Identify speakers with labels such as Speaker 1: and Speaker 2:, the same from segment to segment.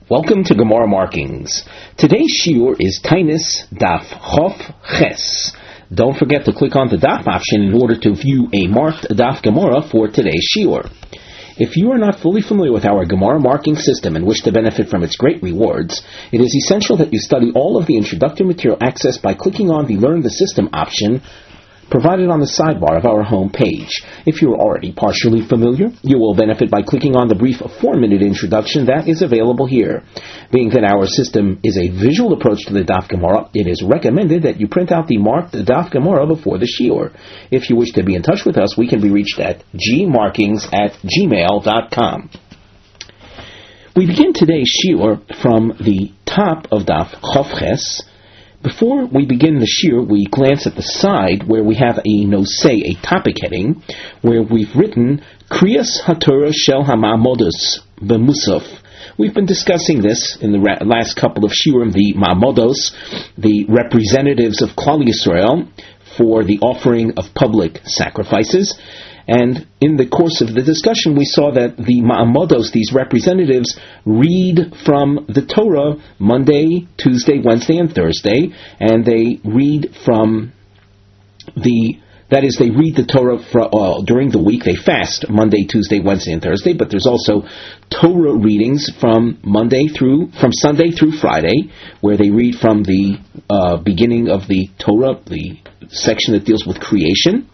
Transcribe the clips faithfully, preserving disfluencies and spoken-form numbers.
Speaker 1: Welcome to Gemara Markings. Today's shiur is Tainis Daf Chof Ches. Don't forget to click on the Daf option in order to view a marked Daf Gemara for today's shiur. If you are not fully familiar with our Gemara marking system and wish to benefit from its great rewards, it is essential that you study all of the introductory material accessed by clicking on the Learn the System option provided on the sidebar of our home page. If you are already partially familiar, you will benefit by clicking on the brief four-minute introduction that is available here. Being that our system is a visual approach to the Daf Gemara, it is recommended that you print out the marked Daf Gemara before the shiur. If you wish to be in touch with us, we can be reached at gmarkings at gmail dot com. We begin today's shiur from the top of Daf Chof Ches. Before we begin the shiur, we glance at the side where we have a nosei, a topic heading, where we've written Kriyas HaTorah Shel HaMa'amodos B'Musaf. We've been discussing this in the ra- last couple of shiurim, the Ma'amodos, the representatives of Klal Yisrael for the offering of public sacrifices. And in the course of the discussion, we saw that the Ma'amodos, these representatives, read from the Torah Monday, Tuesday, Wednesday, and Thursday, and they read from the, that is, they read the Torah for, uh, during the week. They fast Monday, Tuesday, Wednesday, and Thursday, but there's also Torah readings from Monday through, from Sunday through Friday, where they read from the uh, beginning of the Torah, the section that deals with creation.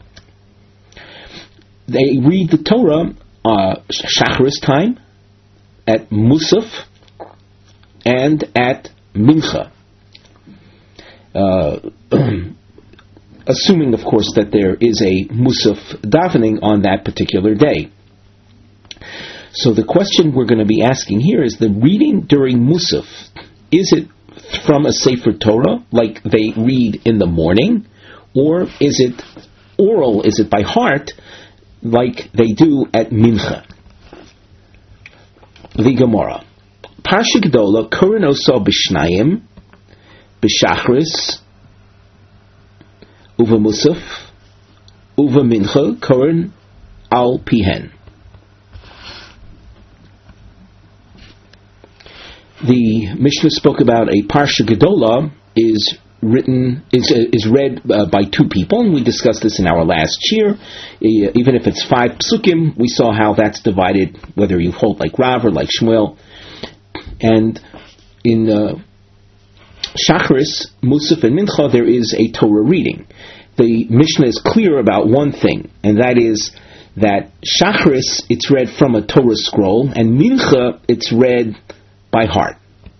Speaker 1: They read the Torah uh, Shacharis time, at Musaf, and at Mincha. Uh, assuming, of course, that there is a Musaf davening on that particular day. So the question we're going to be asking here is, the reading during Musaf, is it from a Sefer Torah, like they read in the morning, or is it oral, is it by heart, like they do at Mincha? The Gemara. Parsha Gedola, Koren Oso B'Shnayim, B'Shachris, Uva Musaf, Uva Mincha, Koren Al Pihen. The Mishnah spoke about a Parsha Gedola is written is is read uh, by two people, and we discussed this in our last year. Uh, even if it's five psukim, we saw how that's divided, whether you hold like Rav or like Shmuel. And in uh, Shacharis, Musaf, and Mincha, there is a Torah reading. The Mishnah is clear about one thing, and that is that Shacharis, it's read from a Torah scroll, and Mincha, it's read by heart.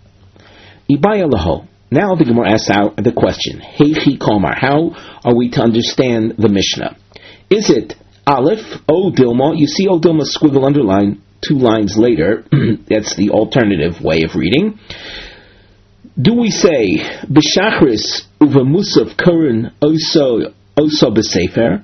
Speaker 1: Ibaya Laho. Now the Gemara asks out the question, Heichi Komar, how are we to understand the Mishnah? Is it Aleph, O Dilma? You see O Dilma squiggle underline two lines later. That's the alternative way of reading. Do we say, B'Shachris uva Musaf Koren Oso Oso B'Sefer,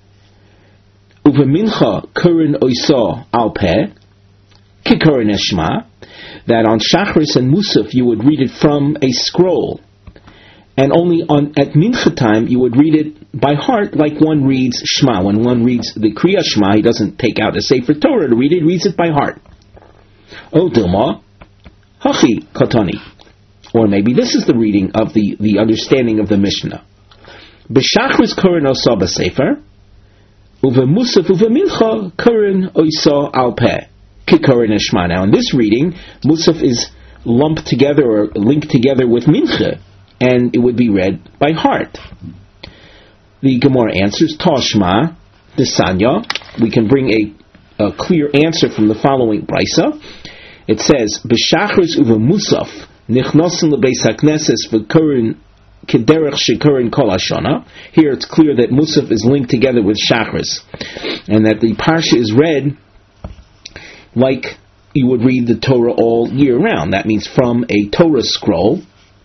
Speaker 1: uva Mincha Koren Oso Al Peh, Kikoren Eshma, that on Shacharis and Musaf you would read it from a scroll, and only on at Mincha time you would read it by heart, like one reads Shema. When one reads the Kriya Shema, he doesn't take out a Sefer Torah to read it, he reads it by heart. O Dilma, Hachi Katani. Or maybe this is the reading of the, the understanding of the Mishnah. B'Shachris Koren Osa B'Sefer, Uve Musaf Uve Mincha Koren Osa Al Peh. Now in this reading, Musaf is lumped together or linked together with Mincha, and it would be read by heart. The Gemara answers, Tashma, Desanya. We can bring a, a clear answer from the following brisa. It says, B'Shachris uva Musaf, Nichnosin lebeis hakneses v'korin kederech shekorin kol hashana. Here it's clear that Musaf is linked together with Shacharis, and that the parsha is read like you would read the Torah all year round. That means from a Torah scroll.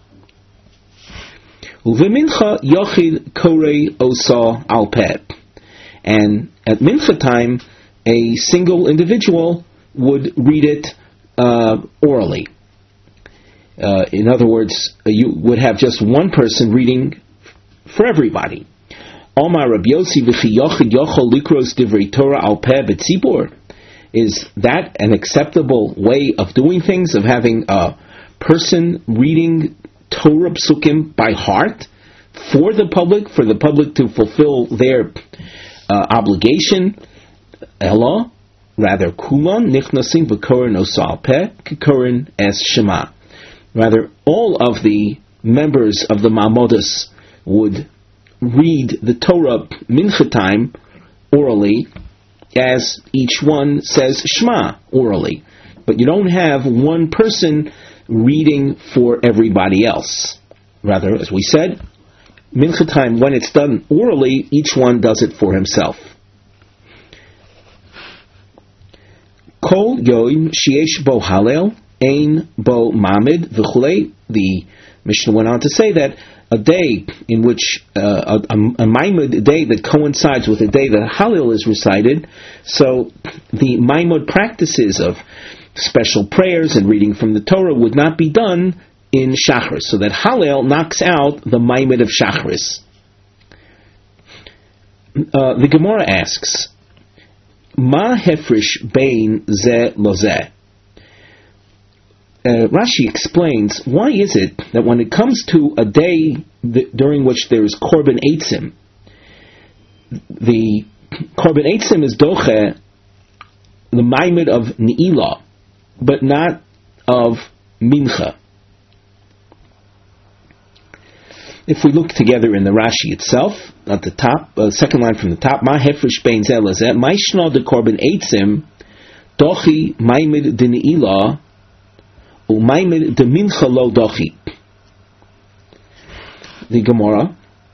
Speaker 1: Uvemincha yochid korei osa al peh. And at Mincha time, a single individual would read it uh, orally. Uh, in other words, you would have just one person reading for everybody. Omar Rabbi Yossi v'chi yochid yochol likros divrei Torah al peh b'tzibur. Is that an acceptable way of doing things, of having a person reading Torah Psukim by heart for the public, for the public to fulfill their uh, obligation? Ella, rather, Kulon Nichnasim B'Korin Osal Peh K'Korin Es Shema. Rather, all of the members of the Ma'amodas would read the Torah mincha time orally, as each one says Shema orally. But you don't have one person reading for everybody else. Rather, as we said, mincha time, when it's done orally, each one does it for himself. Kol yoim sheyesh bo halel, ein bo mamid v'chulei. The Mishnah went on to say that a day in which uh, a, a, a Maimud day that coincides with a day that Hallel is recited, so the Maimud practices of special prayers and reading from the Torah would not be done in Shachris, so that Hallel knocks out the Maimud of Shachris. Uh, the Gemara asks, Ma hefrish bein ze lo ze? Uh, Rashi explains, why is it that when it comes to a day th- during which there is Korban Eitzim, the Korban Eitzim is doche the Maimid of Ne'ilah, but not of Mincha? If we look together in the Rashi itself, at the top, uh, second line from the top, Ma hefrish bein ze lo ze, Maishna de Korban Eitzim, dochi Maimid de Ne'ilah, Umaymid de mincha lo dochi. The Gemara,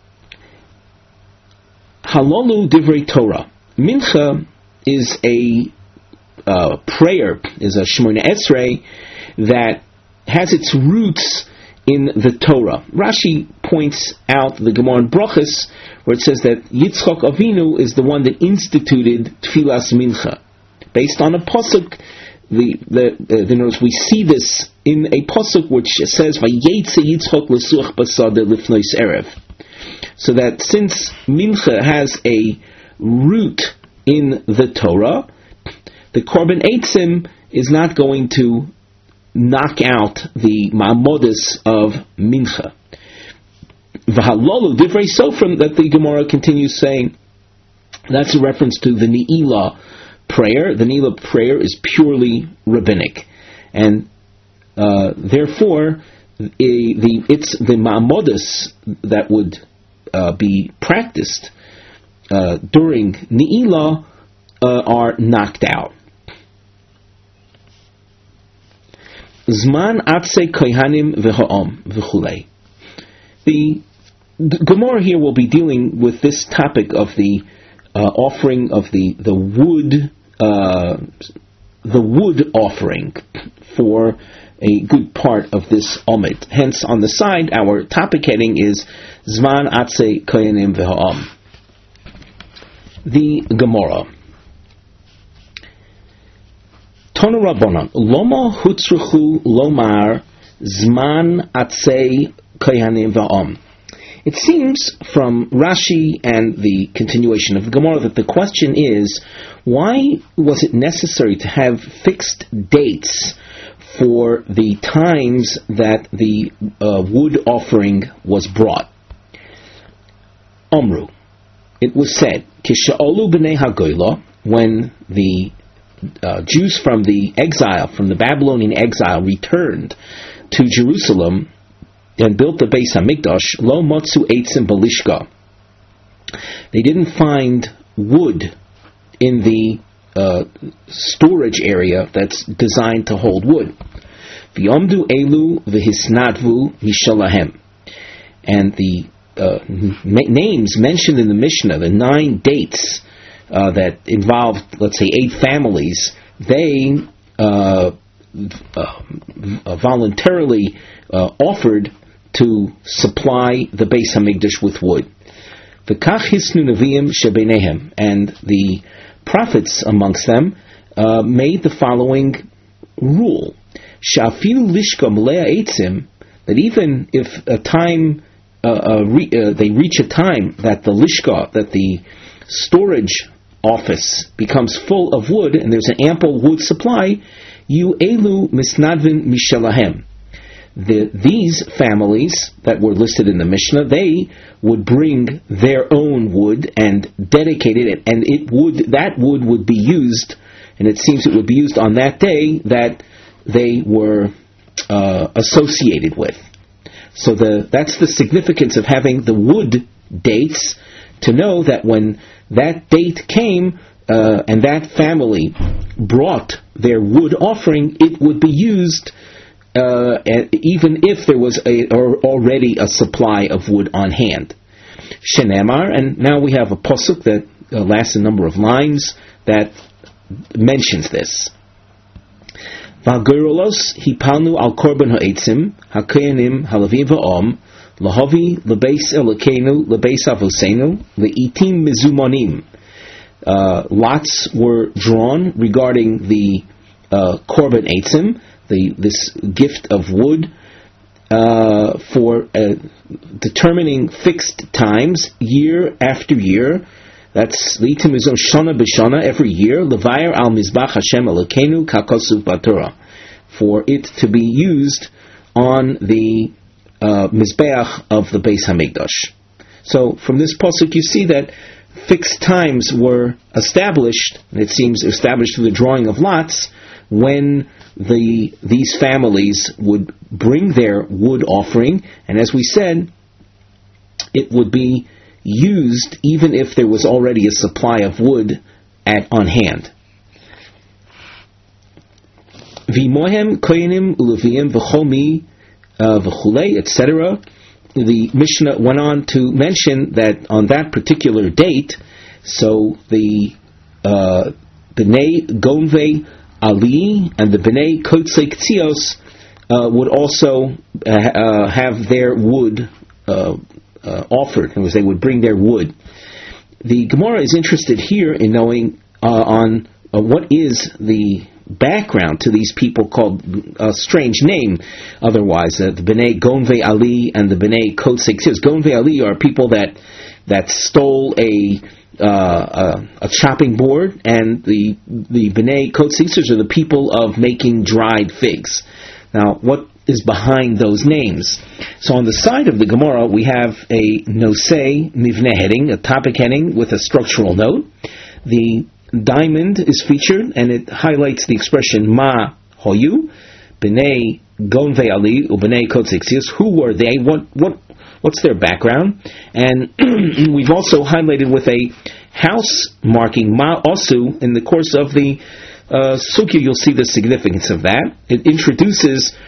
Speaker 1: Halolu divrei Torah. Mincha is a uh, prayer, is a Shemona Esrei that has its roots in the Torah. Rashi points out the Gemara in Brachos, where it says that Yitzchak Avinu is the one that instituted Tfilas Mincha, based on a pasuk. The the uh, the notice we see this in a pasuk which says Vayetze Yitzchak lesuach basada lifnois erev. So that since Mincha has a root in the Torah, the Korban Eitzim is not going to knock out the Ma'amodas of Mincha. V'halolu divrei sofrim, that the Gemara continues saying, that's a reference to the Ne'ilah prayer. The Ne'ilah prayer is purely rabbinic, and uh, therefore a, the it's the Ma'amodas that would uh, be practiced uh, during Ne'ilah uh, are knocked out. Zman atzei kohanim v'ha'om v'chulei. The, the Gemara here will be dealing with this topic of the uh, offering of the the wood uh, the wood offering for a good part of this omid. Hence, on the side, our topic heading is Zman atzei kohanim v'ha'om. The Gemara. Tonu Rabbanan, Loma hutzruchu lomar zman atzei kohanim va'om. It seems from Rashi and the continuation of the Gemara that the question is, why was it necessary to have fixed dates for the times that the uh, wood offering was brought? Omru, it was said, Kisha'olu b'nei hagoyla, when the Uh, Jews from the exile, from the Babylonian exile, returned to Jerusalem and built the Beis Hamikdash. Lo motzu eitzim balishka. They didn't find wood in the uh, storage area that's designed to hold wood. V'yomdu elu v'hisnadvu mishalahem. And the uh, ma- names mentioned in the Mishnah, the nine dates Uh, that involved, let's say, eight families, they uh, uh, voluntarily uh, offered to supply the Beis Hamikdash with wood. V'kach hisnu neviim shebenehem, and the prophets amongst them uh, made the following rule: Shafilu lishka melea eitzim, that even if a time uh, uh, re- uh, they reach a time that the lishka, that the storage office becomes full of wood and there's an ample wood supply, yu elu misnadvin mishalahem. The, these families that were listed in the Mishnah, they would bring their own wood and dedicate it, and it would that wood would be used, and it seems it would be used on that day that they were uh, associated with. So the that's the significance of having the wood dates, to know that when that date came uh, and that family brought their wood offering, it would be used Uh, even if there was a, or already a supply of wood on hand. Shenamar, and now we have a pasuk that uh, lasts a number of lines that mentions this. V'agoros hipalnu al korban ha'etzim ha'koyanim halavim va'om lahavi lebeis elokeinu lebeis avosenu le'itim mizumonim. Lots were drawn regarding the uh, korban etzim, The, this gift of wood, uh, for uh, determining fixed times, year after year. That's litim izom shana b'shana, every year. Levayer al mizbach Hashem Elokeinu kakosuv b'Torah, for it to be used on the uh, mizbeach of the Beis Hamikdash. So from this pasuk you see that fixed times were established, and it seems established through the drawing of lots, when the these families would bring their wood offering, and as we said, it would be used even if there was already a supply of wood at on hand. V'mohem koyanim ulevim v'chomi v'chulei, et cetera. The Mishnah went on to mention that on that particular date, so the uh, Bnei Gonvei Ali and the Bnei Kotzei Ktzios uh, would also uh, uh, have their wood uh, uh, offered. In other words, they would bring their wood. The Gemara is interested here in knowing uh, on uh, what is the background to these people called a strange name otherwise, uh, the Bnei Gonvei Ali and the Bnei Kotzei Ktzios. Gonvei Ali are people that that stole a Uh, a, a chopping board, and the the Bnei Kotzei Ktzios are the people of making dried figs. Now, what is behind those names? So on the side of the Gemara, we have a nosei mivne heading, a topic heading with a structural note. The diamond is featured, and it highlights the expression Ma Hoyu, Bnei Gonvei Ali, or Bnei Kotzei Ktzios. Who were they? What what What's their background? And we've also highlighted with a house marking Ma Osu in the course of the uh, Sukya. You'll see the significance of that. It introduces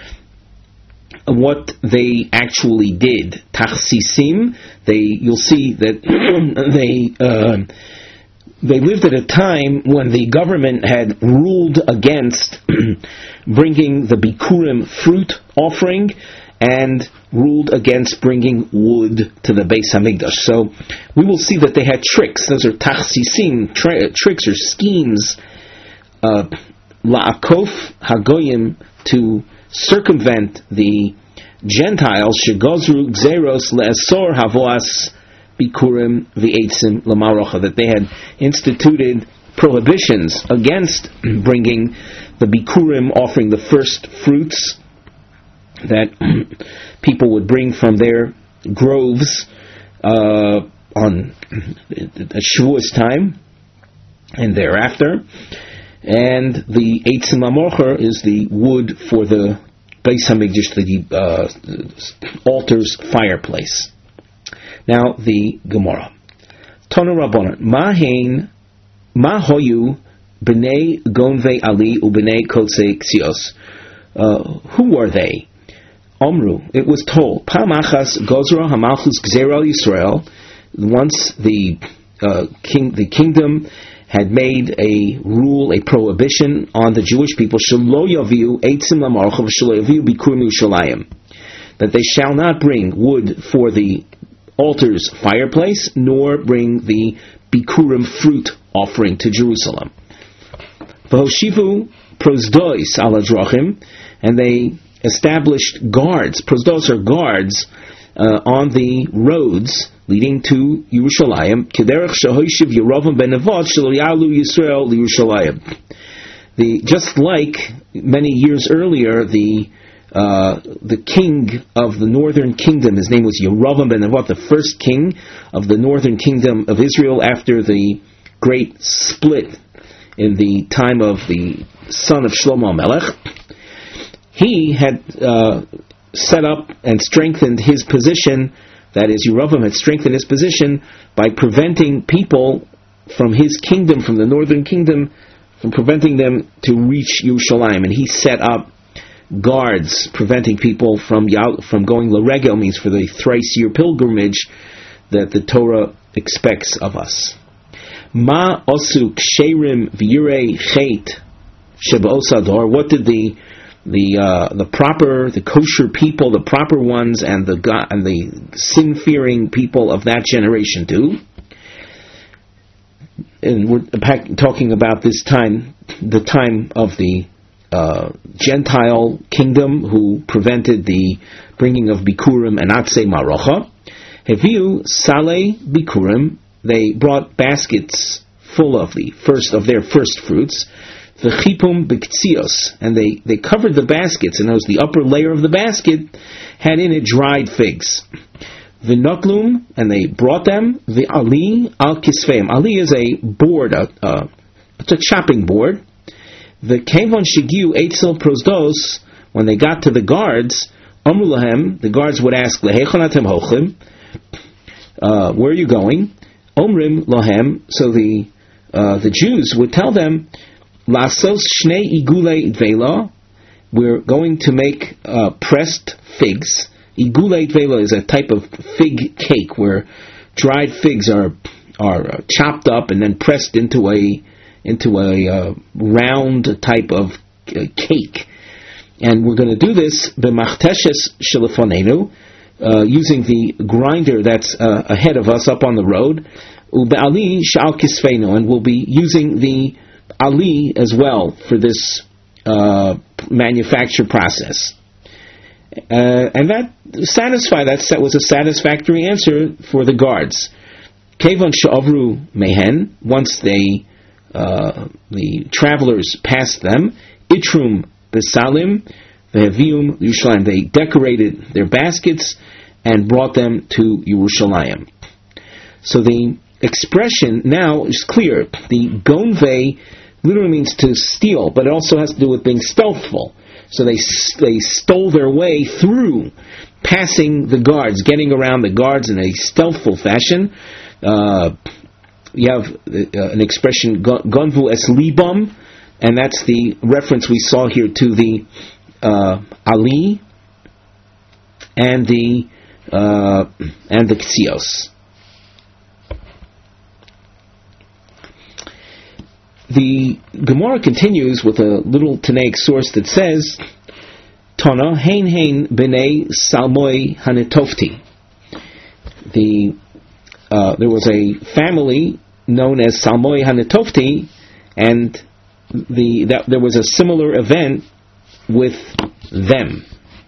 Speaker 1: what they actually did. Tachsisim. They. You'll see that they uh, they lived at a time when the government had ruled against bringing the Bikurim fruit offering, and ruled against bringing wood to the Beis Hamikdash. So we will see that they had tricks. Those are tachsisim, tra- tricks or schemes, uh, la'akof hagoyim, to circumvent the Gentiles, shegozru gzeros le'asor havoas bikurim v'eitzim l'marocha, that they had instituted prohibitions against bringing the bikurim, offering the first fruits that people would bring from their groves uh, on Shavuos time and thereafter. And the Eitzim HaMorcher is the wood for the Beis Hamikdash, the uh, altar's fireplace. Now the Gemara. Tonu Rabbanan. Mahain Mahoyu Bnei Gonvei Ali uBnei Kotzei Ktzios. Uh, who are they? Omru, it was told, Pamachas Gozra Hamalchus Gzeral Yisrael. Once the uh, king, the kingdom had made a rule, a prohibition on the Jewish people, Shelo Yaviu Eitzim LaMarchav Shelo Yaviu Bikurim Yerushalayim, that they shall not bring wood for the altar's fireplace, nor bring the Bikurim fruit offering to Jerusalem. V'hoshivu Prosdois Ala Drachim, and they established guards. Prosdos are guards uh, on the roads, leading to Yerushalayim. Kederech shehoishiv Yerovam ben Nevat shelo yalu Yisrael lYerushalayim. The just like many years earlier, the uh, the king of the northern kingdom, his name was Yerovam ben Nevat, the first king of the northern kingdom of Israel after the great split in the time of the son of Shlomo Melech. He had uh, set up and strengthened his position. That is, Yerovam had strengthened his position by preventing people from his kingdom, from the northern kingdom, from preventing them to reach Yerushalayim. And he set up guards preventing people from from going l'regel, means for the thrice-year pilgrimage that the Torah expects of us. Ma osu ksherim v'yirei chet sheba'osador. What did the the uh, the proper, the kosher people, the proper ones, and the God, and the sin-fearing people of that generation do? And we're talking about this time, the time of the uh, Gentile kingdom who prevented the bringing of Bikurim and Atzei Marocha. Heviu Saleh Bikurim, they brought baskets full of the first of their first fruits. The Chipum B'Ktzios, and they, they covered the baskets, and it was the upper layer of the basket had in it dried figs. The Notlum, and they brought them. The Ali al Kisveim. Ali is a board, a, uh, it's a chopping board. The Kevon Shigiu Eitzel Prosdos, when they got to the guards, Amru Lahem, the guards would ask, Lehechon atem hochim, uh, where are you going? Omrim Lahem, so the uh, the Jews would tell them, Lasos Shnei Igule Dvela, we're going to make uh, pressed figs. Igule Dvela is a type of fig cake where dried figs are are uh, chopped up and then pressed into a into a uh, round type of uh, cake. And we're going to do this b'machteshes shelefonenu, uh, using the grinder that's uh, ahead of us up on the road. Ube'ali shal kisfeinu, and we'll be using the ali as well for this uh, manufacture process. Uh, and that satisfied, that was a satisfactory answer for the guards. Kevon she'avru mehen, once they, uh, the travelers passed them, itrum besalim, ve'hevium Yerushalayim, they decorated their baskets and brought them to Yerushalayim. So the expression now is clear. The gonvei literally means to steal, but it also has to do with being stealthful. So they they stole their way through, passing the guards, getting around the guards in a stealthful fashion. Uh, you have uh, an expression, gonvu es libam, and that's the reference we saw here to the uh, ali and the uh, and the ktzios. The Gemara continues with a little Tanaic source that says, Tana hein hein b'nei Salmoi Hanetofti. The uh, there was a family known as Salmoi Hanetofti, and the that there was a similar event with them.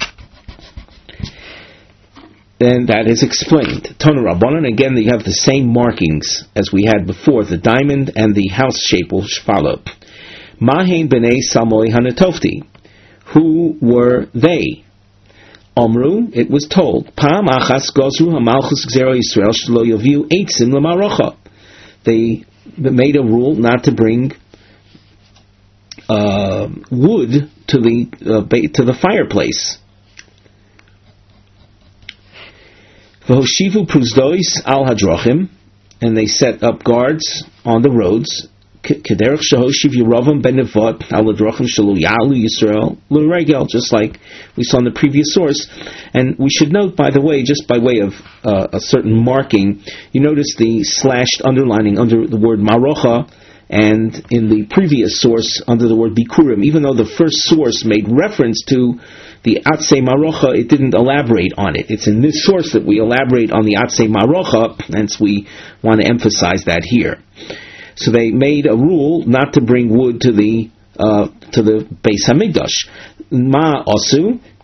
Speaker 1: And that is explained. Tana Rabbanan, again, you have the same markings as we had before. The diamond and the house shape will follow. Mahein b'nei Salmoi Hanetofti. Who were they? Omru, it was told, Pam achas gozru hamalchus gzero Yisrael shelo yoviu eitzim l'marocha. They made a rule not to bring uh, wood to the uh, to the fireplace. V'hoshivu pruzdois al hadrochim, and they set up guards on the roads. Kederech shehoshiv Yerovam ben Nevat al hadrochim shelo yalu Yisrael l'regel, just like we saw in the previous source. And we should note, by the way, just by way of uh, a certain marking, you notice the slashed underlining under the word marocha, and in the previous source under the word bikurim. Even though the first source made reference to the Atzei Marocha, it didn't elaborate on it. It's in this source that we elaborate on the Atzei Marocha, hence we want to emphasize that here. So they made a rule not to bring wood to the uh, to the Beis Hamikdash. Ma osu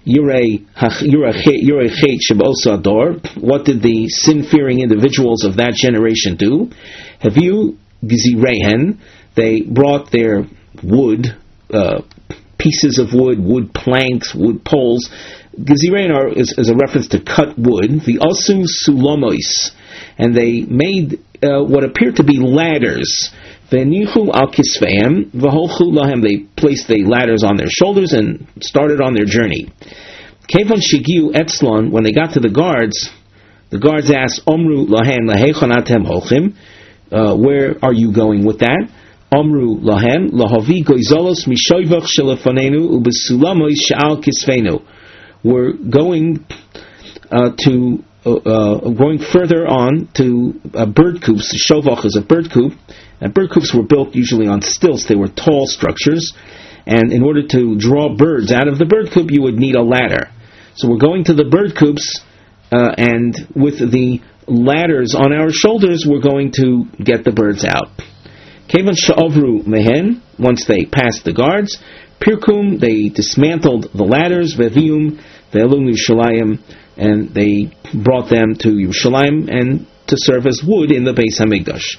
Speaker 1: Yurei Chet Sheb'osa Ador. What did the sin-fearing individuals of that generation do? Havu Gzirehen. They brought their wood, uh, pieces of wood, wood planks, wood poles. Gzirehen is, is a reference to cut wood. The Asu Sulamois. And they made uh, what appeared to be ladders. V'nichu al kisveim v'holchu lahem. They placed the ladders on their shoulders and started on their journey. Kevon shigiu etzlon. When they got to the guards, the guards asked, Omru lahem lahechon atem holchim. Where are you going with that? Omru lahem lahavi goizolos mishoivach shelefanenu ubesulamois she'al kisveinu. We're going uh, to uh, uh, going further on to uh, bird coops. The shovach is a bird coop. And bird coops were built usually on stilts. They were tall structures. And in order to draw birds out of the bird coop, you would need a ladder. So we're going to the bird coops, uh, and with the ladders on our shoulders, we're going to get the birds out. Kevan sha'avru mehen, once they passed the guards, pirkum, they dismantled the ladders, vevium, ve'elum Yerushalayim, and they brought them to Yerushalayim and to serve as wood in the Beis HaMikdash.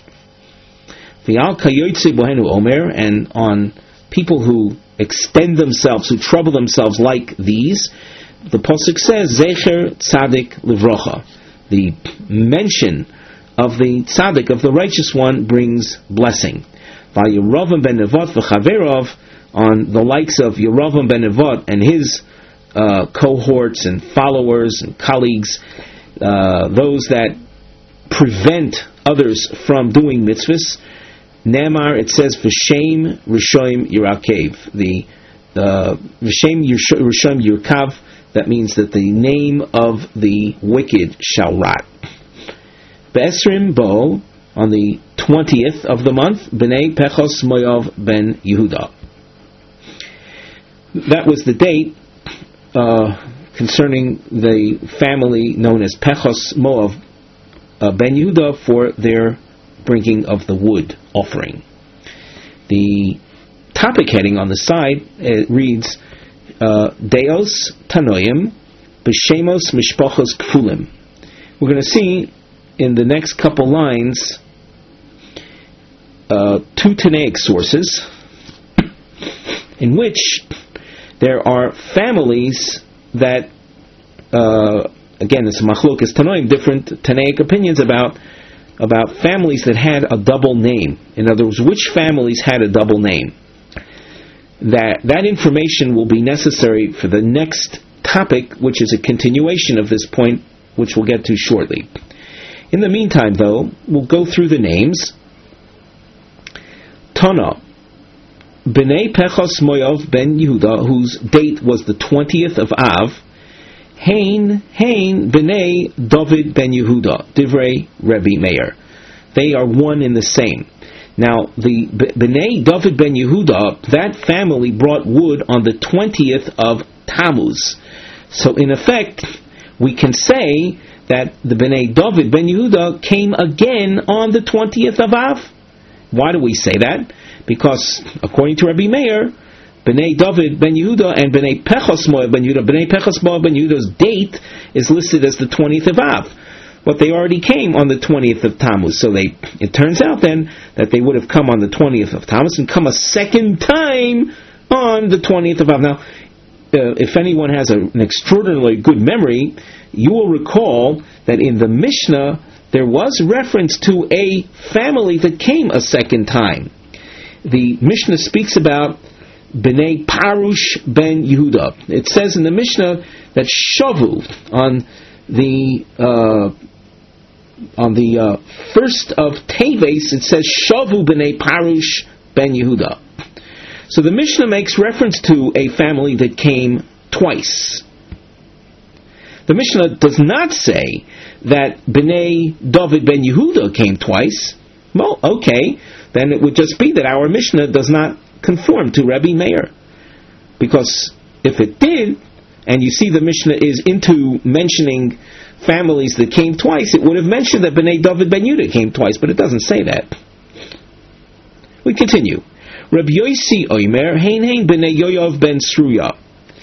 Speaker 1: And on people who extend themselves, who trouble themselves like these, the pasuk says, Zecher Tzadik Livrocha. The mention of the Tzadik, of the righteous one, brings blessing. Yerovam ben Nevat v'chaverov, on the likes of Yerovam ben Nevat and his uh, cohorts and followers and colleagues, uh, those that prevent others from doing mitzvahs. Nemar, it says, V'shem Rishoim Yirakev. The V'shem Rishoim Yirkav, that means that the name of the wicked shall rot. Be'esrim Bo, on the twentieth of the month, B'nei Pechos Moav ben Yehuda. That was the date uh, concerning the family known as Pechos Moav uh, ben Yehuda for their bringing of the wood offering. The topic heading on the side it reads uh, Deos Tanoim B'Shemos Mishpachos Kfulim. We're going to see in the next couple lines uh, two Tanaic sources in which there are families that uh, again it's Machlokas Tanoim, different Tanaic opinions about about families that had a double name. In other words, which families had a double name. That that information will be necessary for the next topic, which is a continuation of this point, which we'll get to shortly. In the meantime, though, we'll go through the names. Tana, B'nei Pechos Moav ben Yehuda, whose date was the twentieth of Av, Hain, Hain, B'nei David ben Yehuda, Divrei Rebbe Meir. They are one in the same. Now, the B'nei David ben Yehuda, that family brought wood on the twentieth of Tammuz. So, in effect, we can say that the B'nei David ben Yehuda came again on the twentieth of Av. Why do we say that? Because, according to Rebbe Meir, B'nai David ben Yehuda and B'nai Pechos Moav ben Yehuda, B'nai Pechos Moav ben Yehuda's date is listed as the twentieth of Av. But they already came on the twentieth of Tammuz. So they, it turns out then that they would have come on the twentieth of Tammuz and come a second time on the twentieth of Av. Now, uh, if anyone has a, an extraordinarily good memory, you will recall that in the Mishnah there was reference to a family that came a second time. The Mishnah speaks about B'nai Parush ben Yehuda. It says in the Mishnah that Shavu on the uh, on the uh, first of Teves, it says Shavu B'nai Parush ben Yehuda. So the Mishnah makes reference to a family that came twice. The Mishnah does not say that B'nai David ben Yehuda came twice. Well, okay, then it would just be that our Mishnah does not conform to Rebbe Meir. Because if it did, and you see the Mishnah is into mentioning families that came twice, it would have mentioned that B'nai David ben Yehuda came twice, but it doesn't say that. We continue. Rabbi Yosi Oimer, Hein Hein B'nai Yoav ben Sruya.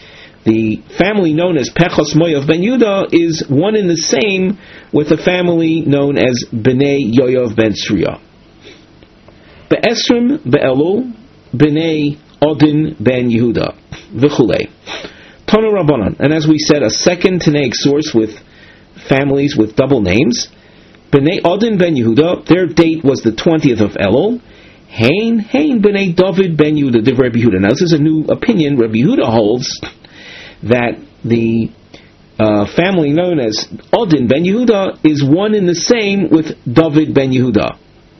Speaker 1: the family known as Pechos Moav ben Yehuda is one and the same with a family known as Bnei Yoav ben Tzruya. Be'esrim be'elul Bnei Odin ben Yehuda v'chulei. Tanu Rabbanan. And as we said, a second Tanaic source with families with double names. Bnei Odin ben Yehuda, their date was the twentieth of Elul. Hain, Hain Bnei David ben Yehuda, div Rabbi Yehuda. Now this is a new opinion. Rabbi Yehuda holds that the uh, family known as Odin ben Yehuda is one and the same with David ben Yehuda.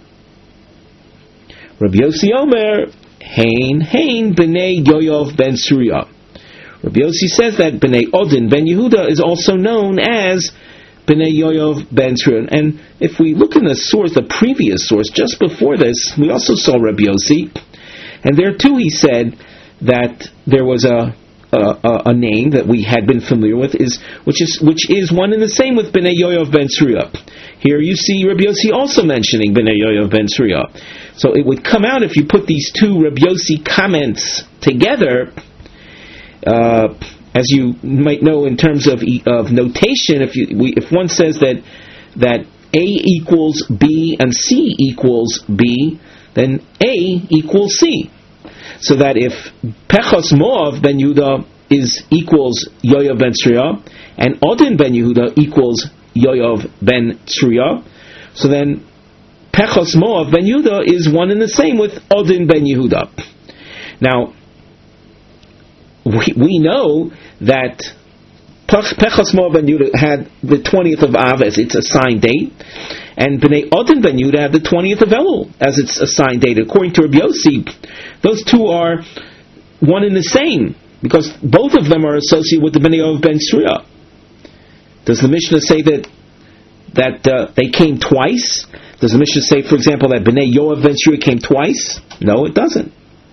Speaker 1: Rabbi Yossi Omer, Hain, Hain Bnei Yoav ben Tzruya. Rabbi Yossi says that Bnei Odin ben Yehuda is also known as Bnei Yoav ben Tzruya. And if we look in the source, the previous source, just before this, we also saw Rabbi Yossi, and there too he said that there was a a, a name that we had been familiar with, is which is which is one and the same with Bnei Yoav ben Tzruya. Here you see Rabbi Yossi also mentioning Bnei Yoav ben Tzruya. So it would come out if you put these two Rabbi Yossi comments together. Uh, as you might know, in terms of of notation, if you we, if one says that that A equals B and C equals B, then A equals C. So that if Pechos Moav ben Yehuda is equals Yoav ben Tzruya, and Odin ben Yehuda equals Yoav ben Tzruya, so then Pechos Moav ben Yehuda is one and the same with Odin ben Yehuda. Now, we, we know that Pechos Moav ben Yehuda had the twentieth of Av as its assigned date, and Bnei Odin ben Yehuda had the twentieth of Elul as its assigned date. According to Rabbi Yossi, those two are one and the same, because both of them are associated with the Bnei Yoav ben Tzruya. Does the Mishnah say that that uh, they came twice? Does the Mishnah say, for example, that Bnei Yoav ben Tzruya came twice? No, it doesn't.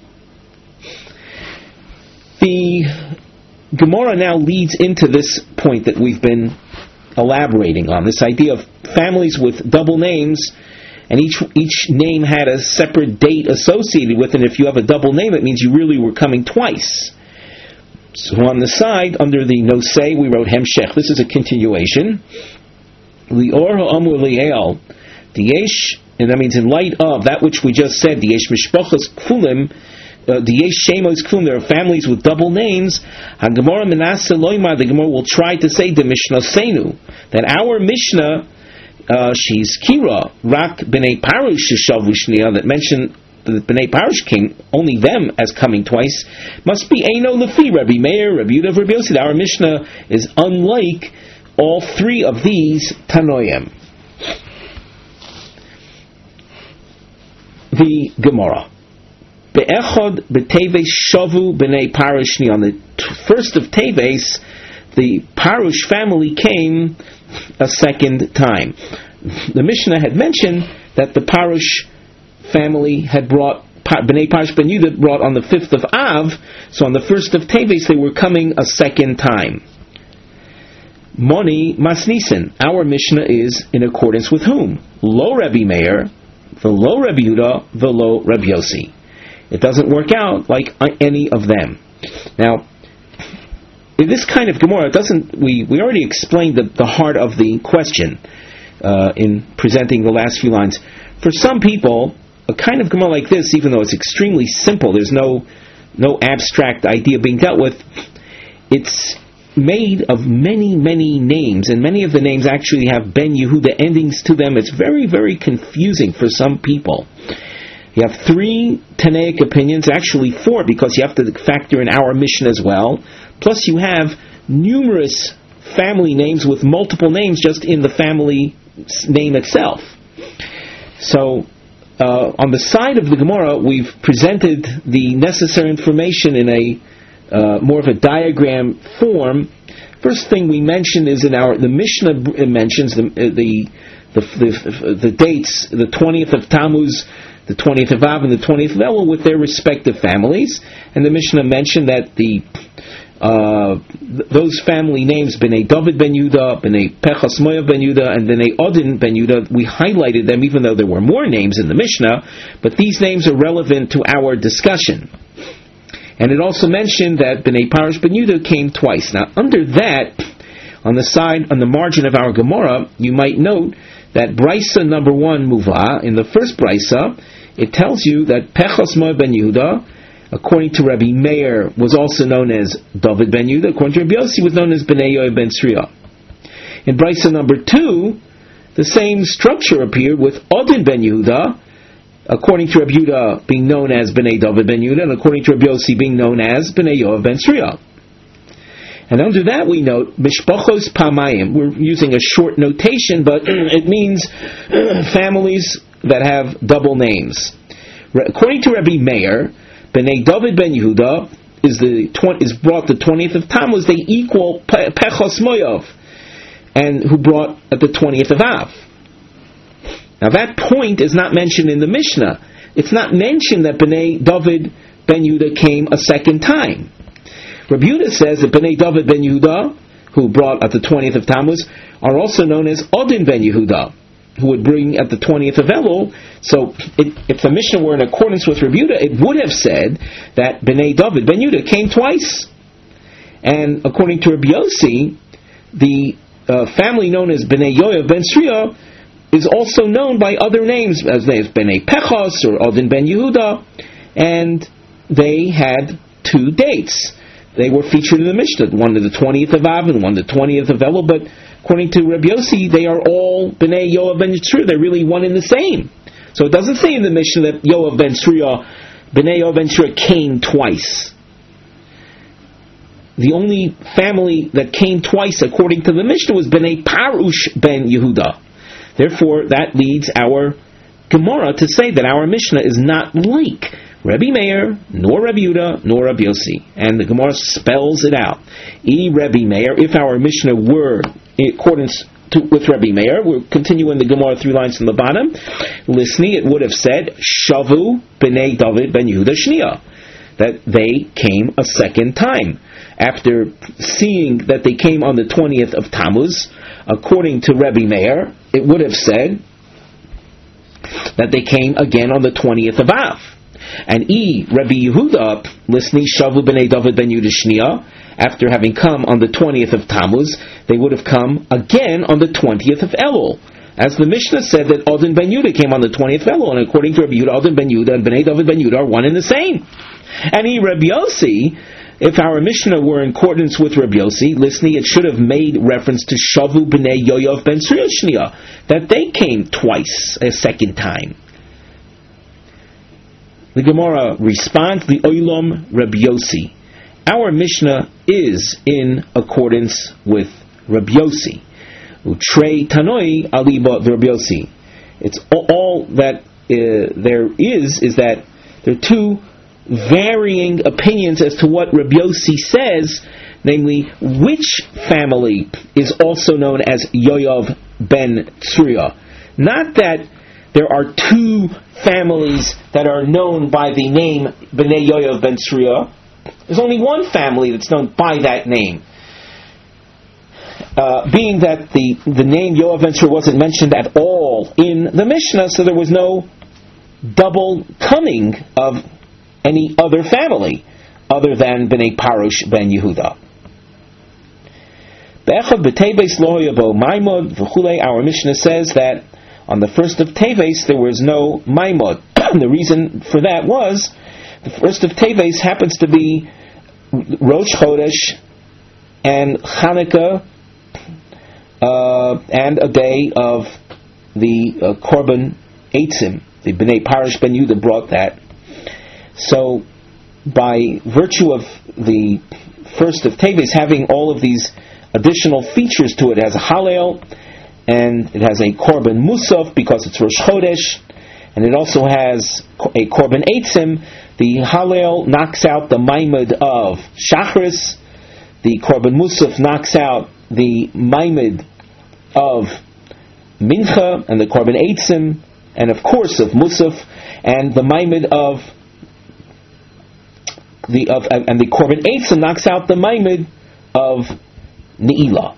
Speaker 1: The Gemara now leads into this point that we've been elaborating on, this idea of families with double names, and each each name had a separate date associated with it. And if you have a double name, it means you really were coming twice. So on the side, under the nosei, we wrote Hemshech. This is a continuation. Lior ha'amur li'el, diyesh, and that means in light of that which we just said, diyesh mishpachas kfulim, diyesh shemos kfulim, there are families with double names. HaGemara Menaseh loymar, the Gemara will try to say the Mishnah Seinu, that our Mishnah, uh, she's Kira, Rak B'nei Parush Shishavu Shniya, that mentioned the B'nei Parush came, only them as coming twice, must be Eino Lefi, Rabbi Meir, Rabbi Yehuda, Rabbi Yossi. Our Mishnah is unlike all three of these Tanoim. The Gemara. Be'echod be'teves shavu b'nei Parush Shni. On the first of Teves, the Parush family came a second time. The Mishnah had mentioned that the Parush family had brought, B'nai Parush ben Yehuda brought on the fifth of Av, so on the first of Teves they were coming a second time. Moni Masnisen, our Mishnah is in accordance with whom? Lo Rabbi Meir, v'lo Rabbi Yehuda, v'lo Rabbi Yossi. It doesn't work out like any of them. Now, in this kind of Gemara, it doesn't. We, we already explained the, the heart of the question uh, in presenting the last few lines. For some people, a kind of Gemara like this, even though it's extremely simple, there's no no abstract idea being dealt with, it's made of many, many names, and many of the names actually have Ben Yehuda endings to them. It's very, very confusing for some people. You have three Tanaic opinions, actually four, because you have to factor in our Mishnah as well. Plus you have numerous family names with multiple names just in the family name itself. So, uh, on the side of the Gemara, we've presented the necessary information in a uh, more of a diagram form. First thing we mentioned is in our, the Mishnah mentions the the the, the, the dates, the twentieth of Tammuz, the twentieth of Av, and the twentieth of Elul with their respective families. And the Mishnah mentioned that the uh, th- those family names, B'nai David ben Yehuda, B'nai Pechos Moav ben Yehuda, and B'nai Odin ben Yehuda, we highlighted them even though there were more names in the Mishnah, but these names are relevant to our discussion. And it also mentioned that Bnei Parash Ben Yehuda came twice. Now, under that, on the side, on the margin of our Gemara, you might note that Brisa number one, Muvah, in the first Brisa, it tells you that Pechos Moed Ben Yehuda, according to Rabbi Meir, was also known as David Ben Yehuda. According to Rabbi Yossi, was known as Bnei Yoav Ben Tzriya. In Brisa number two, the same structure appeared with Odin Ben Yehuda, according to Rabbi Yehuda being known as Bnei David Ben Yehuda, and according to Rabbi Yossi being known as Bnei Yoav Ben Tzriya. And under that we note Mishpachos Pamayim. We're using a short notation, but it means families that have double names. According to Rabbi Meir, Bnei David Ben Yehuda is the is brought the twentieth of Tammuz. They equal Pechos Moav, and who brought at the twentieth of Av. Now that point is not mentioned in the Mishnah. It's not mentioned that Bnei David Ben Yehuda came a second time. Rabbi Yehuda says that Bnei David Ben Yehuda, who brought at the twentieth of Tammuz, are also known as Odin Ben Yehuda, who would bring at the twentieth of Elul. So it, if the Mishnah were in accordance with Rabbi Yehuda, it would have said that Bnei David Ben Yehuda came twice. And according to Rabbi Yossi, the uh, family known as Bnei Yoav Ben Tzriya is also known by other names, as names Bnei Pechos or Odin Ben Yehuda, and they had two dates. They were featured in the Mishnah, one to the twentieth of Av and one to the twentieth of Elul, but according to Rabbi Yossi, they are all Bnei Yoav Ben Tzriya. They're really one and the same. So it doesn't say in the Mishnah that Yoav Ben Tzriya, Bnei Yoav Ben Tzriya came twice. The only family that came twice, according to the Mishnah, was Bnei Parush Ben Yehuda. Therefore, that leads our Gemara to say that our Mishnah is not like Rabbi Meir, nor Rabbi Yehuda, nor Rabbi Yossi. And the Gemara spells it out. E Rabbi Meir, if our Mishnah were in accordance to, with Rabbi Meir, we'll continue in the Gemara three lines from the bottom. Listening, it would have said, Shavu Bnei David Ben Yehuda Shniya, that they came a second time. After seeing that they came on the twentieth of Tammuz, according to Rabbi Meir, it would have said that they came again on the twentieth of Av. And E, Rabbi Yehuda, listening, Shavu Bnei David Ben Yehuda Shniya, after having come on the twentieth of Tammuz, they would have come again on the twentieth of Elul. As the Mishnah said that Odin Ben Yehuda came on the twentieth of Elul, and according to Rabbi Yehuda, Odin Ben Yehuda and Bnei David Ben Yehuda are one and the same. And E, Rabbi Yossi, if our Mishnah were in accordance with Rabbi Yossi, listening, it should have made reference to Shavu Bnei Yoav Ben Tzriya Shniya, that they came twice, a second time. The Gemara responds, the Olam Rabbi Yossi. Our Mishnah is in accordance with Rabbi Yossi. Utrei Tanoi Aliba Rabbi Yossi. It's all, all that uh, there is, is that there are two varying opinions as to what Rabbi Yossi says, namely, which family is also known as Yoav Ben Tzriya. Not that there are two families that are known by the name Bnei Yoav Ben Tzriya. There's only one family that's known by that name. Uh, being that the, the name Yoav Ben Tzriya wasn't mentioned at all in the Mishnah, so there was no double coming of any other family other than Bnei Parush Ben Yehuda. Our Mishnah says that on the first of Teves there was no Maimod. The reason for that was the first of Teves happens to be Rosh Chodesh and Chanukah uh, and a day of the uh, Korban Eitzim. The Bnei Parush Ben Yehuda brought that. So, by virtue of the first of Teves having all of these additional features to it, it has a Hallel, and it has a Korban Musaf because it's Rosh Chodesh, and it also has a Korban Eitzim. The Hallel knocks out the Maimid of Shachris, the Korban Musaf knocks out the Maimid of Mincha, and the Korban Eitzim, and of course of Musaf, and the Maimid of the of and the Korban Eitzim knocks out the Maimid of Ne'ilah.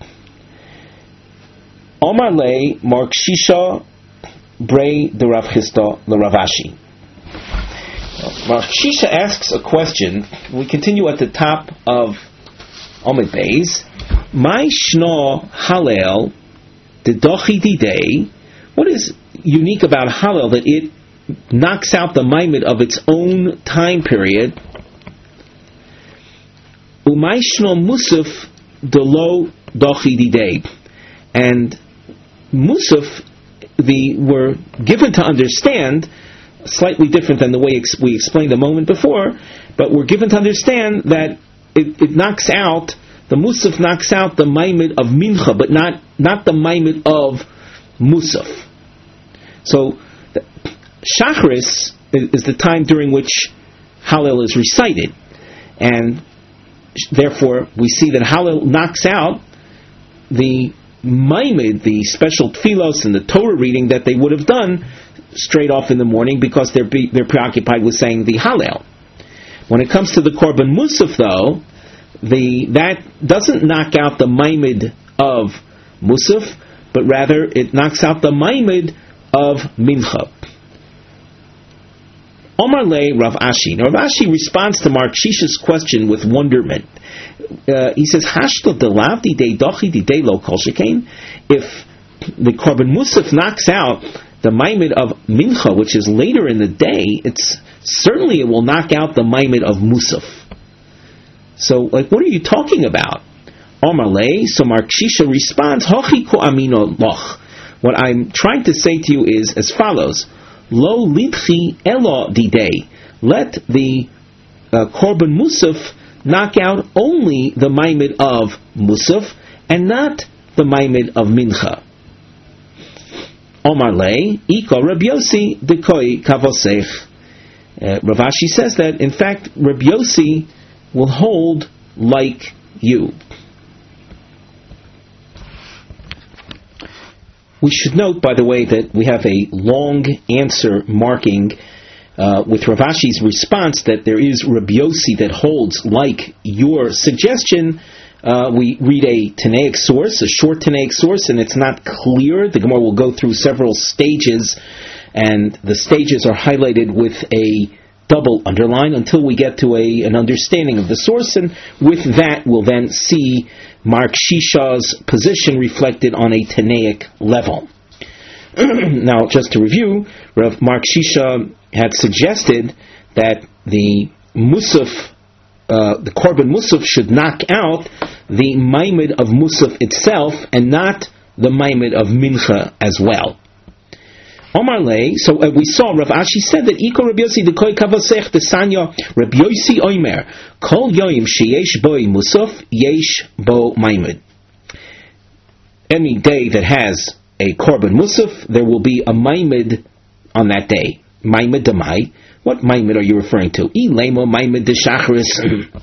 Speaker 1: Omar Le Mark Shisha Bray the Rav Chisda the Ravashi. Rav Shisha asks a question. We continue at the top of Omid Beis. My Shno Hallel Dedochi Didei. What is unique about Hallel that it knocks out the Maimid of its own time period? Umay Shno Musaf Delo Dochi Didei. And Musaf, the were given to understand, slightly different than the way ex- we explained a moment before, but we're given to understand that it, it knocks out, the Musaf knocks out the Maimid of Mincha, but not, not the Maimid of Musaf. So, the, Shachris is, is the time during which Hallel is recited, and therefore we see that Hallel knocks out the Maimid, the special tfilos and the Torah reading that they would have done straight off in the morning, because they're be, they're preoccupied with saying the Hallel. When it comes to the Korban Musaf, though, the that doesn't knock out the Maimid of Musaf, but rather it knocks out the Maimid of Mincha. Omar Le Rav Ashi. Now Rav Ashi responds to Mark Shisha's question with wonderment. Uh, he says, Hashto delavdi de dochi de lo kol shekain. If the Korban Musaf knocks out the Maimid of Mincha, which is later in the day, it's certainly it will knock out the Maimid of Musaf. So, like, what are you talking about? Omar Le, so Mark Shisha responds, Hochi ko amino loch. What I'm trying to say to you is as follows: Lo lidchi elo didei. Let the uh, Korban Musaf knock out only the Maimid of Musaf and not the Maimid of Mincha. Omar Le, Iko Rabbi Yossi dekoi kavosech. Rav Ashi says that, in fact, Rabbi Yossi will hold like you. We should note, by the way, that we have a long answer marking uh, with Rav Ashi's response that there is Rabbi Yossi that holds like your suggestion. Uh, we read a Tanaic source, a short Tanaic source, and it's not clear. The Gemara will go through several stages, and the stages are highlighted with a double underline until we get to a an understanding of the source, and with that we'll then see Mark Shisha's position reflected on a Tanaic level. Now, just to review, Rav Mark Shisha had suggested that the Musaf, uh, the Korban Musaf, should knock out the Maimid of Musaf itself and not the Maimid of Mincha as well. Omar Le, so uh, we saw Rav Ashi said that Iko Rabbi Yossi dekoi kavosech desanya Rabbi Yossi oimer kol yoyim sheyesh boi musaf yesh bo maimid. Any day that has a korban musaf, there will be a maimid on that day. Maimid demai. What maimid are you referring to? Ilemo maimid de shachris.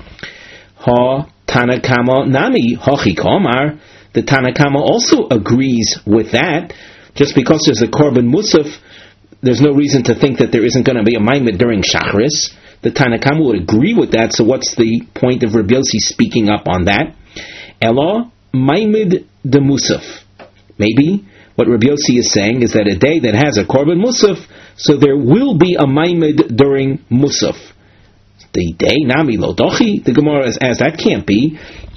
Speaker 1: Ha Tanakama nami hochi komar. The Tanakama also agrees with that. Just because there's a Korban Musaf, there's no reason to think that there isn't going to be a Maimid during Shachris. The Tanakama would agree with that, so what's the point of Rabbi Yossi speaking up on that? Elo Maimid de Musaf. Maybe what Rabbi Yossi is saying is that a day that has a Korban Musaf, so there will be a Maimid during Musaf. The day, Nami Lo Dochi, the Gemara asks, that can't be.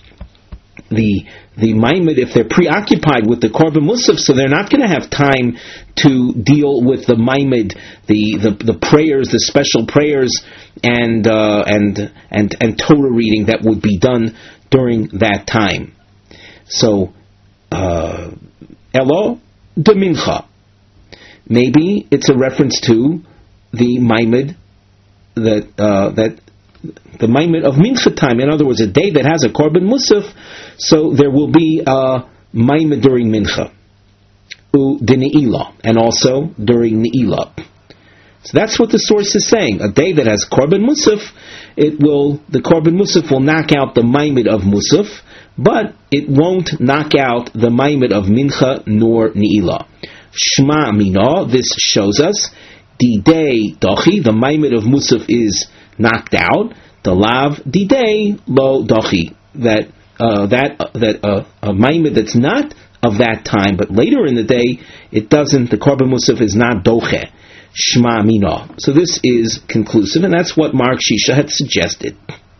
Speaker 1: The the Maimid, if they're preoccupied with the Korban Musaf, so they're not going to have time to deal with the Maimid, the, the, the prayers, the special prayers, and uh, and and and Torah reading that would be done during that time. So, uh, Elo de Mincha. Maybe it's a reference to the Maimid that uh, that. the Maimid of Mincha time. In other words, a day that has a Korban Musaf, so there will be a Maimid during Mincha. U de Ne'ilah, and also during Ne'ilah. So that's what the source is saying. A day that has Korban Musaf, it will, the Korban Musaf will knock out the Maimid of Musaf, but it won't knock out the Maimid of Mincha nor Ne'ilah. Shma Mina, this shows us, Didei Dochi, the Maimid of Musaf is knocked out. The lav didei lo dochi, that uh, that uh, that uh, a maimid that's not of that time, but later in the day, it doesn't. The korban musaf is not doche. Shma Mina. So this is conclusive, and that's what Mark Shisha had suggested.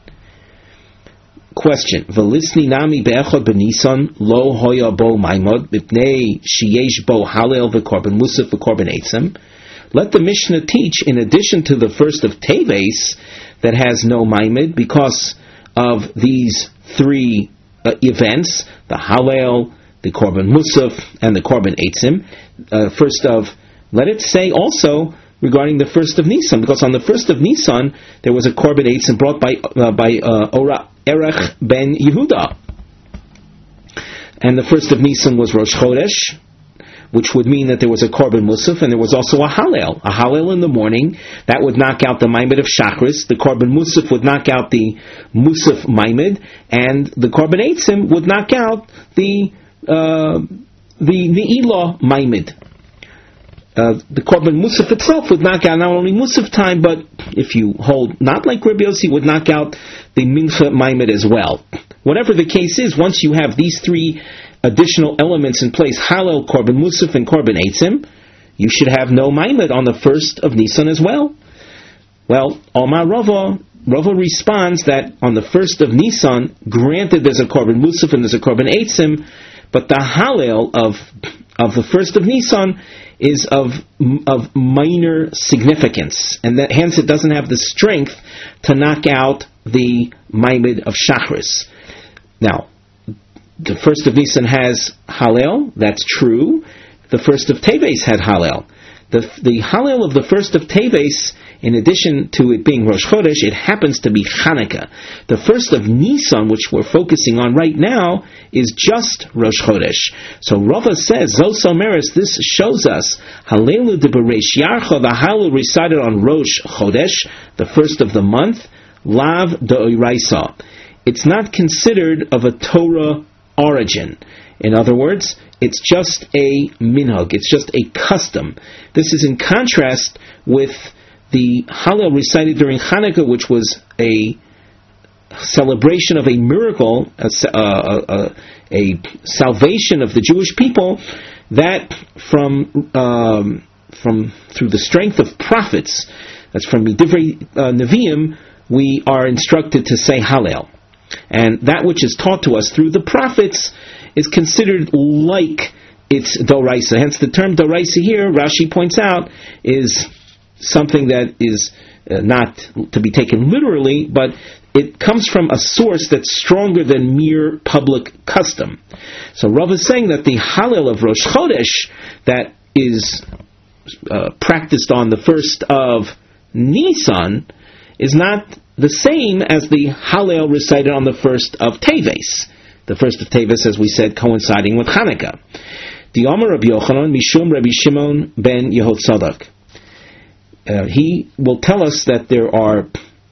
Speaker 1: Question: V'lisni nami be'echad b'Nisan lo hoya bo maimod b'pnei sheyesh bo halel v'korban musaf v'korban eitzim. Let the Mishnah teach, in addition to the first of Teves, that has no maimid because of these three uh, events: the halel, the korban musaf, and the korban eitzim. Uh, first of, let it say also regarding the first of Nisan, because on the first of Nisan there was a korban eitzim brought by uh, by uh, Ora. Erech ben Yehuda. And the first of Nisan was Rosh Chodesh, which would mean that there was a Korban Musaf, and there was also a Hallel. A Hallel in the morning, that would knock out the Maimed of Shachris. The Korban Musaf would knock out the Musaf Maimed, and the Korban Eitzim would knock out the uh, the Ne'ilah Maimed. Uh, the Korban Musaf itself would knock out not only Musaf time, but if you hold not like Rabbi Yossi, would knock out the Mincha Maimed as well. Whatever the case is, once you have these three additional elements in place, Hallel, Korban Musaf, and Korban Eitzim, you should have no Maimed on the first of Nisan as well. Well, Omar Rava, Rava responds that on the first of Nisan, granted there's a Korban Musaf and there's a Korban Eitzim, but the Hallel of of the first of Nisan is of of minor significance, and that hence it doesn't have the strength to knock out the Maimed of Shachris. Now, the first of Nisan has Hallel, that's true. The first of Teves had Hallel. The the Hallel of the first of Teves, in addition to it being Rosh Chodesh, it happens to be Chanukah. The first of Nisan, which we're focusing on right now, is just Rosh Chodesh. So Rava says, Zos Omeres, this shows us, Hallelu de Bereish Yarcha, the Hallel recited on Rosh Chodesh, the first of the month, Lav de Oiraisa. It's not considered of a Torah origin. In other words, it's just a minhag, it's just a custom. This is in contrast with the Hallel recited during Hanukkah, which was a celebration of a miracle, a, a, a, a salvation of the Jewish people, that from um, from through the strength of prophets, that's from Midivrei uh, Nevi'im, we are instructed to say Hallel. And that which is taught to us through the prophets is considered like it's Doraisa. Hence the term Doraisa here, Rashi points out, is something that is uh, not to be taken literally, but it comes from a source that's stronger than mere public custom. So Rav is saying that the Hallel of Rosh Chodesh that is uh, practiced on the first of Nisan is not the same as the Hallel recited on the first of Teves. The first of Teves, as we said, coinciding with Hanukkah. The Omer Rabbi Yochanan, Mishum Rabbi Shimon ben Yehotzadok. Uh, he will tell us that there are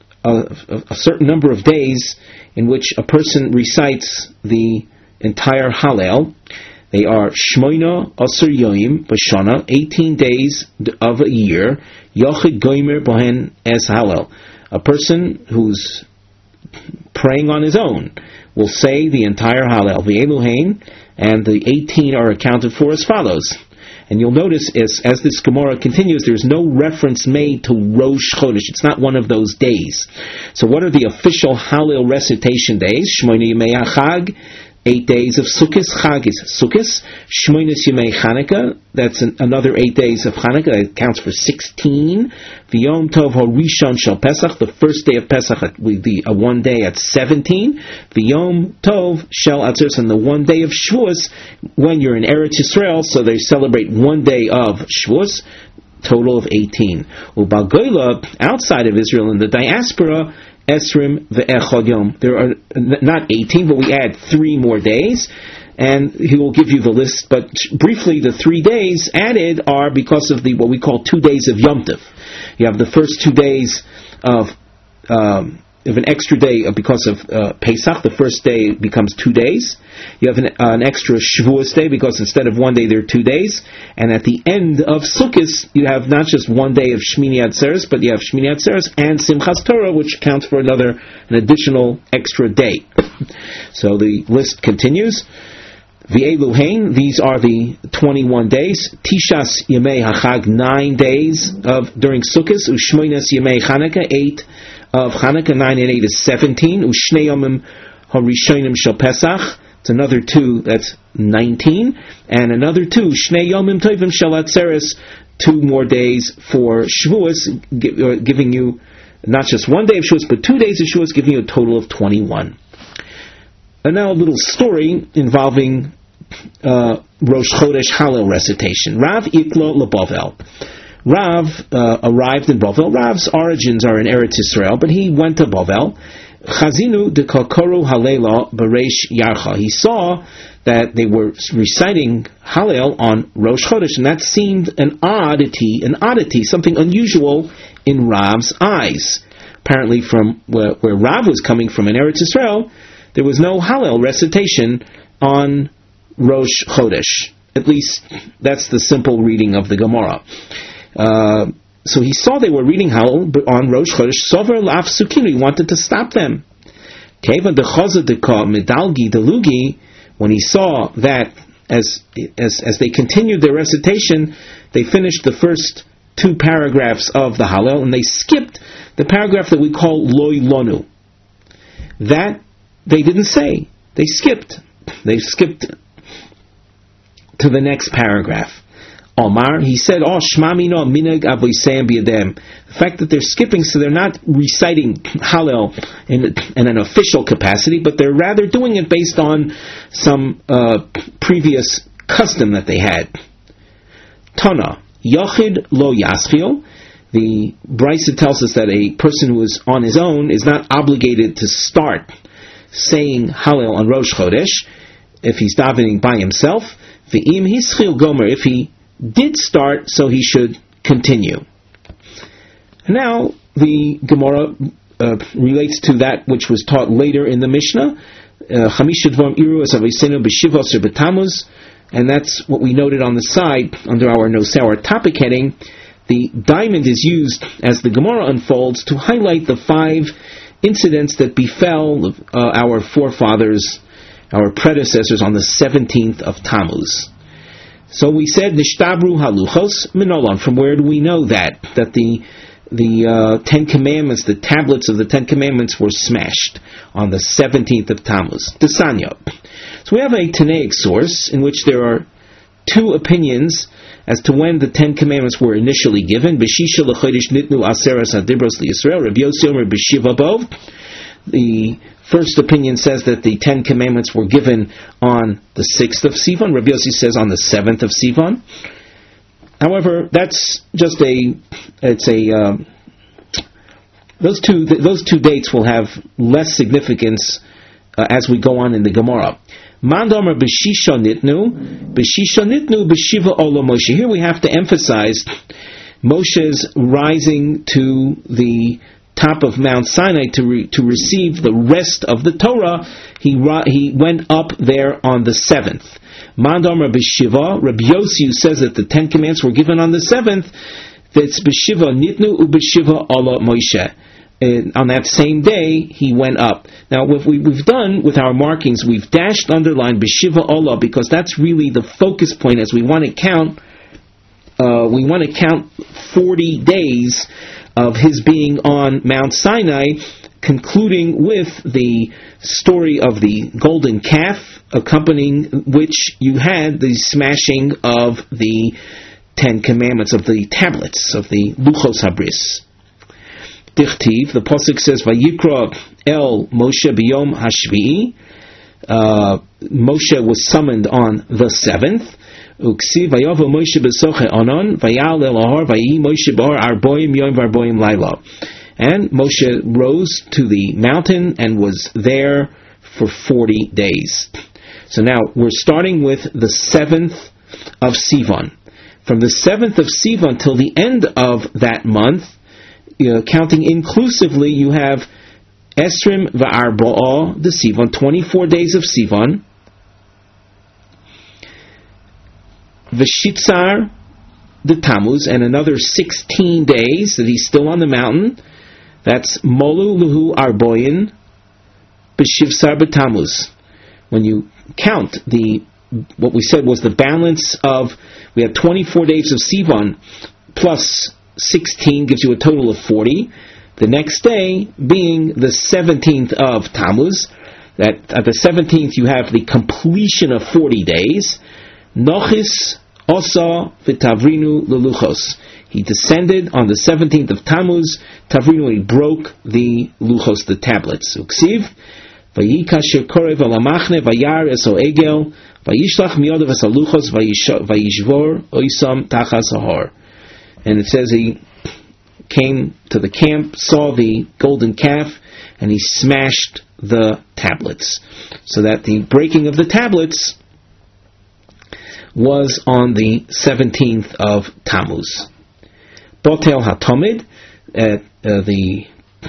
Speaker 1: a, a, a certain number of days in which a person recites the entire Hallel. They are Shmoina Asur Yoim B'Shana, eighteen days of a year, Yochid Goimer Bohen Es Hallel. A person who's praying on his own will say the entire Hallel, the Eluhain, and the eighteen are accounted for as follows. And you'll notice as, as this Gemara continues, there's no reference made to Rosh Chodesh. It's not one of those days. So what are the official Hallel recitation days? Shmoini Yemei HaChag, eight days of Sukkot. Chag is Sukkot. Shmoinis Yemei Chanukah, that's an, another eight days of Chanukah. It counts for sixteen. V'yom Tov HaRishon Shel Pesach, the first day of Pesach, with the uh, one day at seventeen. V'yom Tov Shel Atzeres, and the one day of Shavuos, when you're in Eretz Yisrael, so they celebrate one day of Shavuos, total of eighteen. U'Bagoyla, outside of Israel in the diaspora, Esrim ve'echad yom. There are not eighteen, but we add three more days, and he will give you the list. But briefly, the three days added are because of the what we call two days of Yom Tov. You have the first two days of um, of an extra day because of uh, Pesach. The first day becomes two days. You have an, uh, an extra Shavuos day because instead of one day there are two days. And at the end of Sukkot, you have not just one day of Shmini Atzeres, but you have Shmini Atzeres and Simchas Torah, which counts for another, an additional extra day. So the list continues. V'eluhain, these are the twenty-one days. Tishas Yemei HaChag, nine days of during Sukkot. Ushmoinas Yemei Chanukah, eight of Chanukah. Nine and eight is seventeen. Ushnei Yomim HaRishonim Shel Pesach. It's another two, that's nineteen. And another two, Shnei Yomim Tovim Shel Atzeres, two more days for Shavuos, giving you not just one day of Shavuos, but two days of Shavuos, giving you a total of twenty-one. And now a little story involving uh, Rosh Chodesh Hallel recitation. Rav Iklo LeBavel. Rav uh, arrived in Bavel. Rav's origins are in Eretz Yisrael, but he went to Bavel. Chazinu de Kokoru Halela Bereish Yarcha. He saw that they were reciting Hallel on Rosh Chodesh, and that seemed an oddity, an oddity, something unusual in Rav's eyes. Apparently, from where, where Rav was coming from in Eretz Yisrael, there was no Hallel recitation on Rosh Chodesh. At least, that's the simple reading of the Gemara. Uh, so he saw they were reading Hallel on Rosh Chodesh. Sover laf sukinu. He wanted to stop them. Keva dechoza deka medalgi delugi. When he saw that as as as they continued their recitation, they finished the first two paragraphs of the Hallel and they skipped the paragraph that we call loy lonu. That they didn't say. They skipped. They skipped to the next paragraph. Omar, he said, "Oh, shmamino minag avoisayim biyadem." The fact that they're skipping, so they're not reciting Hallel in, in an official capacity, but they're rather doing it based on some uh, previous custom that they had. Tana, Yochid lo yaschil. The Brisa tells us that a person who is on his own is not obligated to start saying Hallel on Rosh Chodesh if he's davening by himself. V'im hischil gomer, if he did start, so he should continue. And now the Gemara uh, relates to that which was taught later in the Mishnah. Chamisha dvarim iru as avaisenu b'shivos or b'tamuz, and that's what we noted on the side under our Nosei, our topic heading. The diamond is used as the Gemara unfolds to highlight the five incidents that befell uh, our forefathers, our predecessors, on the seventeenth of Tammuz. So we said Nishtabru Haluchos Minolan. From where do we know that? That the the uh, Ten Commandments, the tablets of the Ten Commandments, were smashed on the seventeenth of Tammuz. Desanya. So we have a Tanaic source in which there are two opinions as to when the Ten Commandments were initially given. B'shisha l'chodesh nitnu aseres hadibros liYisrael. Rabbi Yossi Omer b'shiva bov. The first opinion says that the Ten Commandments were given on the sixth of Sivan. Rabbi Yossi says on the seventh of Sivan. However, that's just a, it's a, um, those two, th- those two dates will have less significance uh, as we go on in the Gemara. Mandomer b'shisha nitnu, b'shisha nitnu b'shiva olo Moshe. Here we have to emphasize Moshe's rising to the top of Mount Sinai to re, to receive the rest of the Torah. He he went up there on the seventh. Mandomer b'shiva. Rabbi Yossi says that the Ten Commandments were given on the seventh. That's b'shiva nitnu u'b'shiva ala Moshe. And on that same day, he went up. Now, what we, we've done with our markings, we've dashed, underlined b'shiva ala, because that's really the focus point as we want to count. Uh, we want to count forty days of his being on Mount Sinai, concluding with the story of the golden calf, accompanying which you had the smashing of the Ten Commandments, of the tablets, of the Luchos Habris. Dichtiv, the Pasuk says, Vayikra el Moshe biyom hashvi'i. Uh, Moshe was summoned on the seventh. Uksi vayavo Moshe besoche onon vayal el ahar vayi Moshe bar arboim yom varboim laila. And Moshe rose to the mountain and was there for forty days. So now we're starting with the seventh of Sivan. From the seventh of Sivan till the end of that month, uh, counting inclusively, you have Esrim va'arba'ah the Sivan, twenty-four days of Sivan. Veshitzar the Tammuz, and another sixteen days that he's still on the mountain. That's Molu Luhu Arboyin B'Shivsar B'Tammuz. When you count the what we said was the balance of, we have twenty-four days of Sivan plus sixteen gives you a total of forty. The next day being the seventeenth of Tammuz. That at the seventeenth you have the completion of forty days. Nochis osa v'tavrinu leluchos. He descended on the seventeenth of Tammuz, Tavrinu, and he broke the luchos, the tablets. Uksiv, vayikasher korev alamachne, vayar eso egel, vayishlach miyodav es aluchos, vayishvor oisam tachas ahor. And it says he came to the camp, saw the golden calf, and he smashed the tablets. So that the breaking of the tablets was on the seventeenth of Tammuz. Botel HaTomid, uh, uh, the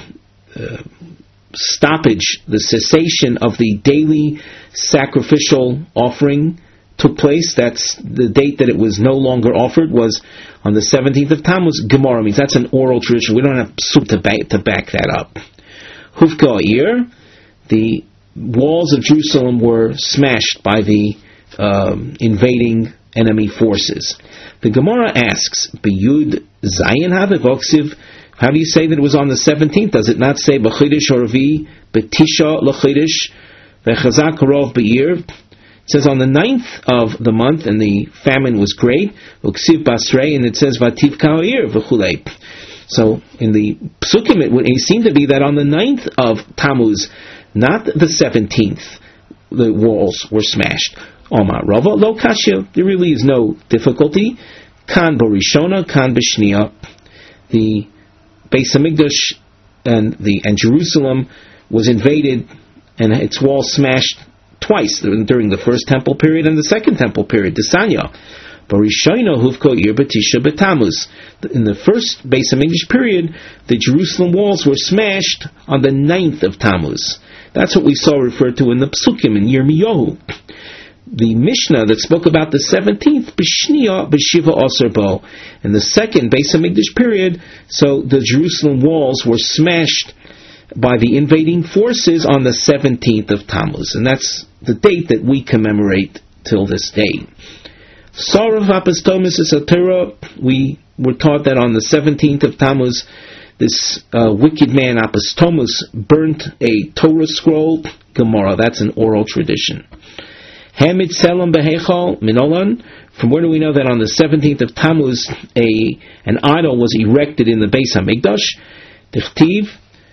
Speaker 1: uh, stoppage, the cessation of the daily sacrificial offering took place. That's the date that it was no longer offered, was on the seventeenth of Tammuz. Gemara means that's an oral tradition. We don't have soup to back, to back that up. Hufka Ir, the walls of Jerusalem were smashed by the um, invading enemy forces. The Gemara asks, B'yud Zayin Havevoksiv, how do you say that it was on the seventeenth? Does it not say B'chidish Orvi, B'tisha L'chidish, V'chazak Rov B'ir? It says on the ninth of the month, and the famine was great, Uksiv Basrei, and it says Vativ Ka'ir V'chulei. So in the Psukim, it would it seemed to be that on the ninth of Tammuz, not the seventeenth, the walls were smashed. Omar Rava Lo Kashya, there really is no difficulty. Kan Borishona, Kan Bishnia. The Beis Hamikdash and the and Jerusalem was invaded and its walls smashed twice during the first temple period and the second temple period. Desanya. Borishona Huvko Ir Batisha Betamuz. In the first Beis Hamikdash period, the Jerusalem walls were smashed on the ninth of Tammuz. That's what we saw referred to in the Psukim in Yirmiyahu. The Mishnah that spoke about the seventeenth, B'shniya B'shiva Osir Bo, in the second Beis Hamikdash period, so the Jerusalem walls were smashed by the invading forces on the seventeenth of Tammuz, and that's the date that we commemorate till this day. Sarav Apostomus Esatera, we were taught that on the seventeenth of Tammuz, this uh, wicked man Apostomus burnt a Torah scroll. Gemara, that's an oral tradition. Hamid Selam Behechal Minolan. From where do we know that on the seventeenth of Tammuz a an idol was erected in the Beis Hamikdash? Dichtiv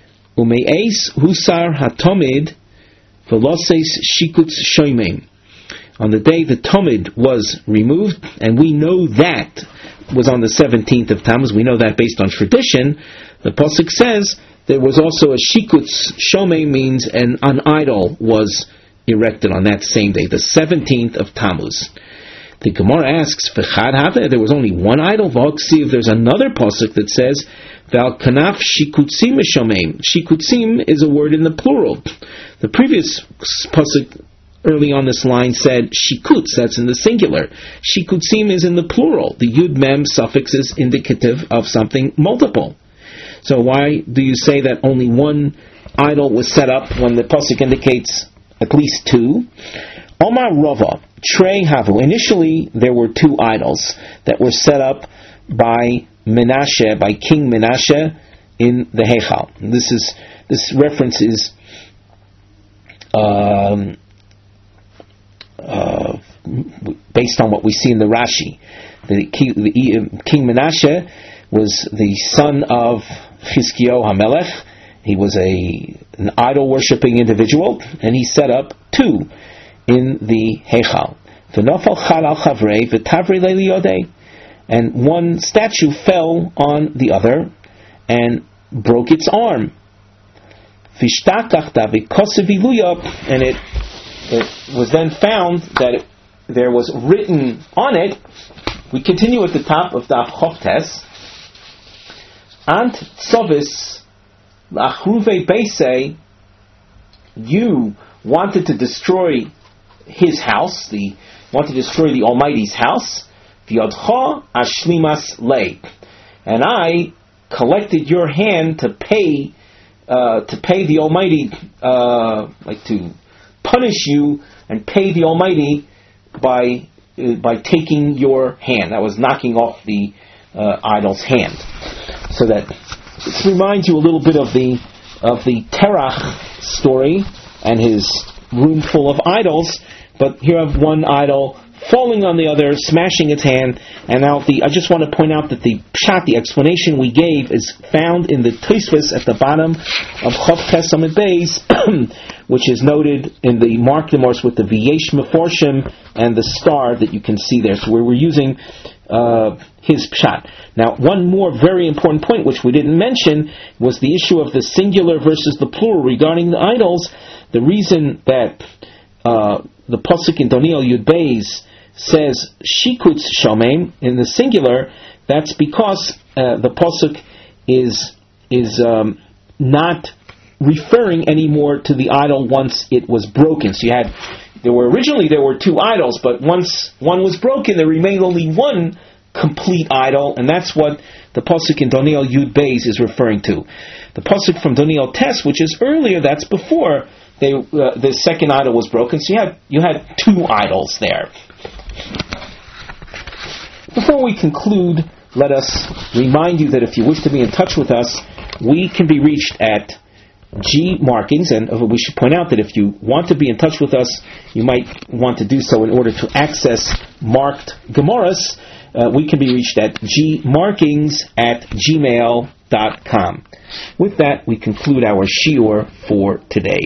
Speaker 1: Umeis Husar Hatomid Veloses Shikuts Shoimim. On the day the Tomid was removed, and we know that was on the seventeenth of Tammuz. We know that based on tradition. The pasuk says there was also a Shikuts Shoimim, means an, an idol was erected on that same day, the seventeenth of Tammuz. The Gemara asks, V'chad have, there was only one idol. V'oksiv, there's another pasuk that says, Val kanaf shikutsim shomeim. Shikutsim is a word in the plural. The previous pasuk early on this line said shikuts, that's in the singular. Shikutsim is in the plural. The yud mem suffix is indicative of something multiple. So why do you say that only one idol was set up when the pasuk indicates at least two? Omar Rava, Trey Havu. Initially, there were two idols that were set up by Menashe, by King Menashe in the Heichal. This is this reference is um, uh, based on what we see in the Rashi. The, the King Menashe was the son of Chizkiyahu HaMelech. He was a an idol worshipping individual, and he set up two in the Heichal. V'nofal chal al chavrei v'tavrei leili yodei, and one statue fell on the other and broke its arm. V'shtakachta v'kosev iluyah, and it it was then found that it, there was written on it. We continue at the top of Daf Choftes. Ant tzovis l'achruve beisei, you wanted to destroy his house, the wanted to destroy the Almighty's house. V'yodcha ashlimas lei, and I collected your hand to pay, uh, to pay the Almighty, uh, like to punish you and pay the Almighty mark by uh, by taking your hand. That was knocking off the uh, idol's hand. So that this reminds you a little bit of the of the Terach story and his room full of idols. But here I have one idol falling on the other, smashing its hand. And now the I just want to point out that the pshat, the explanation we gave, is found in the Tosfos at the bottom of Chav Tes Amud Beis, which is noted in the Mark Gemars with the V'yesh Meforshim and the star that you can see there. So we were using uh, his pshat. Now, one more very important point which we didn't mention was the issue of the singular versus the plural regarding the idols. The reason that uh, the pasuk in Daniel Yud Beis says shikutz shomem in the singular, that's because uh, the pasuk is is um, not referring anymore to the idol once it was broken. So you had there were originally there were two idols, but once one was broken, there remained only one complete idol, and that's what the pasuk in Daniel Yud Beis is referring to. The pasuk from Daniel Tes, which is earlier, that's before they uh, the second idol was broken. So you had you had two idols there. Before we conclude, let us remind you that if you wish to be in touch with us, we can be reached at G Markings, and we should point out that if you want to be in touch with us, you might want to do so in order to access marked Gemaras. Uh, we can be reached at gmarkings at gmail dot com. With that, we conclude our shiur for today.